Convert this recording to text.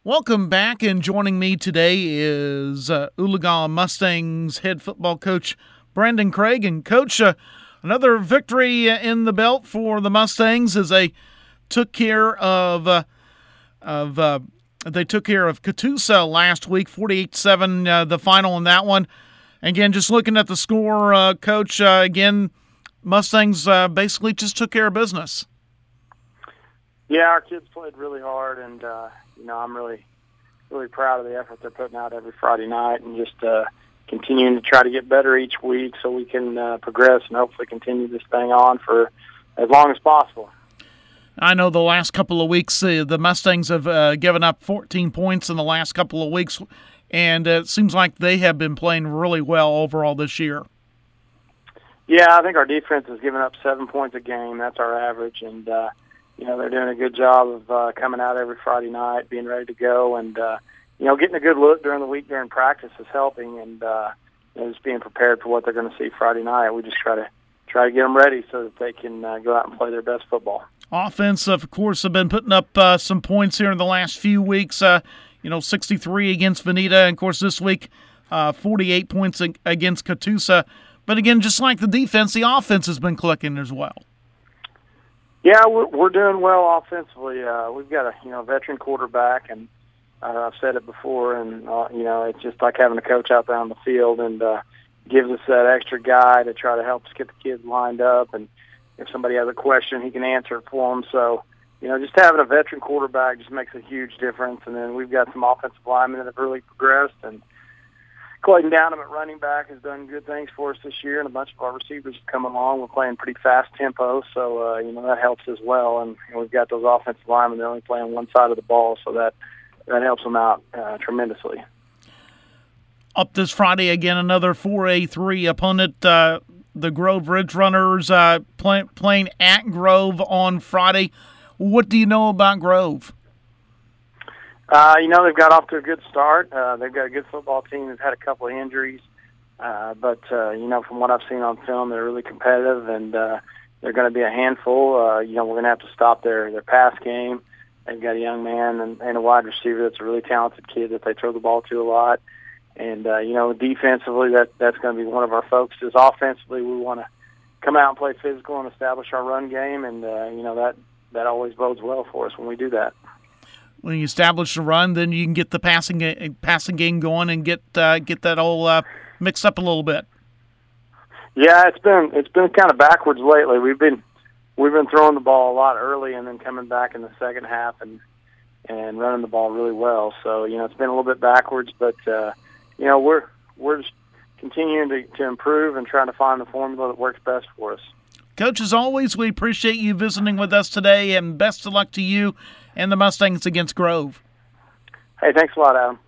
Welcome back, and joining me today is Oologah Mustangs head football coach Brandon Craig. And Coach, another victory in the belt for the Mustangs as they took care of Catoosa last week, 48-7, the final in that one. Again, just looking at the score, Coach, again, Mustangs basically just took care of business. Yeah, our kids played really hard, and I'm really proud of the effort they're putting out every Friday night, and just continuing to try to get better each week so we can progress and hopefully continue this thing on for as long as possible. I know the last couple of weeks the Mustangs have given up 14 points in the last couple of weeks, and it seems like they have been playing really well overall this year. Yeah, I think our defense has given up 7 points a game. That's our average, and they're doing a good job of coming out every Friday night, being ready to go, and getting a good look during the week during practice is helping, and just being prepared for what they're going to see Friday night. We just try to get them ready so that they can go out and play their best football. Offense, of course, have been putting up some points here in the last few weeks. 63 against Veneta, and of course this week 48 points against Catoosa. But again, just like the defense, the offense has been clicking as well. Yeah, we're doing well offensively. We've got a veteran quarterback, and I've said it before, and it's just like having a coach out there on the field, and gives us that extra guy to try to help us get the kids lined up, and if somebody has a question, he can answer it for them. So, just having a veteran quarterback just makes a huge difference. And then we've got some offensive linemen that have really progressed, and Clayton Downham at running back has done good things for us this year, and a bunch of our receivers have come along. We're playing pretty fast tempo, so that helps as well. And we've got those offensive linemen that only play on one side of the ball, so that helps them out tremendously. Up this Friday again, another 4A3 opponent, the Grove Ridge Runners, playing at Grove on Friday. What do you know about Grove? They've got off to a good start. They've got a good football team. They've had a couple of injuries. But from what I've seen on film, they're really competitive, and they're going to be a handful. We're going to have to stop their pass game. They've got a young man and a wide receiver that's a really talented kid that they throw the ball to a lot. And, defensively, that's going to be one of our focuses. Offensively, we want to come out and play physical and establish our run game, and, that always bodes well for us when we do that. When you establish the run, then you can get the passing game going and get that all mixed up a little bit. Yeah, it's been kind of backwards lately. We've been throwing the ball a lot early and then coming back in the second half and running the ball really well. So it's been a little bit backwards, but we're just continuing to improve and trying to find the formula that works best for us. Coach, as always, we appreciate you visiting with us today, and best of luck to you and the Mustangs against Grove. Hey, thanks a lot, Adam.